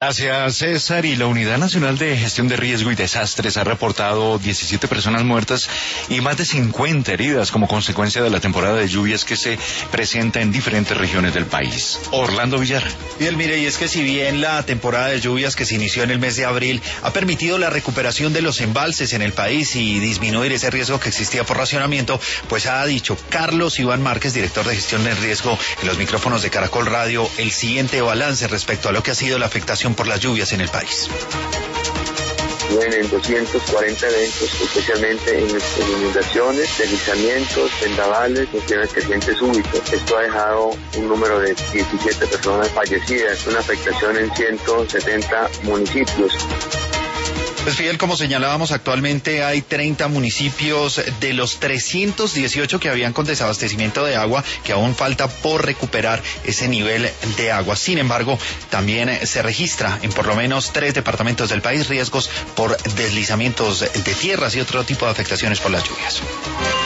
Gracias, César. Y la Unidad Nacional de Gestión de Riesgo y Desastres ha reportado 17 personas muertas y más de 50 heridas como consecuencia de la temporada de lluvias que se presenta en diferentes regiones del país. Orlando Villar. Bien, mire, y es que si bien la temporada de lluvias que se inició en el mes de abril ha permitido la recuperación de los embalses en el país y disminuir ese riesgo que existía por racionamiento, pues ha dicho Carlos Iván Márquez, director de Gestión de Riesgo, en los micrófonos de Caracol Radio, el siguiente balance respecto a lo que ha sido la afectación por las lluvias en el país. Tienen 240 eventos, especialmente en inundaciones, deslizamientos, vendavales, cuestiones crecientes súbitos. Esto ha dejado un número de 17 personas fallecidas, una afectación en 170 municipios. Pues Fidel, como señalábamos, actualmente hay 30 municipios de los 318 que habían con desabastecimiento de agua, que aún falta por recuperar ese nivel de agua. Sin embargo, también se registra en por lo menos 3 departamentos del país riesgos por deslizamientos de tierras y otro tipo de afectaciones por las lluvias.